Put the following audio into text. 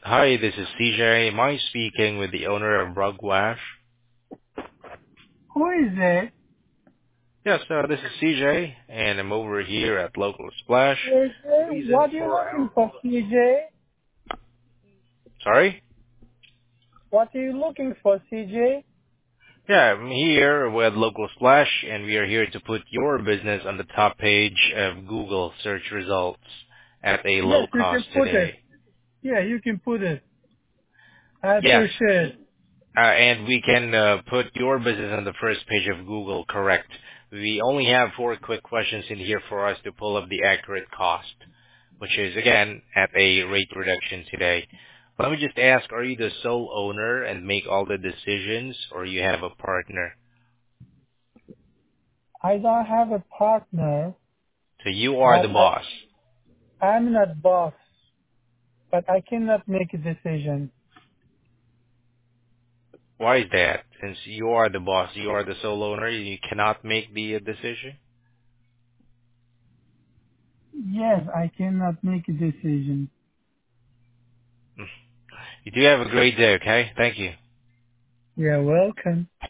Hi, this is CJ. Am I speaking with the owner of Rugwash? Who is it? Yes, this is CJ, and I'm over here at Local Splash. CJ? Reason What are you for looking our for, call. CJ? Sorry? What are you looking for, CJ? Yeah, I'm here with Local Splash, and we are here to put your business on the top page of Google search results at a low Yes, you can cost put it. today. Yeah, you can put it. I Yes, appreciate it. and we can put your business on the first page of Google, correct. We only have four quick questions in here for us to pull up the accurate cost, which is, again, at a rate reduction today. Let me just ask, are you the sole owner and make all the decisions, or you have a partner? I don't have a partner, So you are the but boss. I'm not boss, but I cannot make a decision. Why is that? Since you are the boss, you are the sole owner, you cannot make the decision? Yes, I cannot make a decision. You do have a great day, okay? Thank you. You're welcome.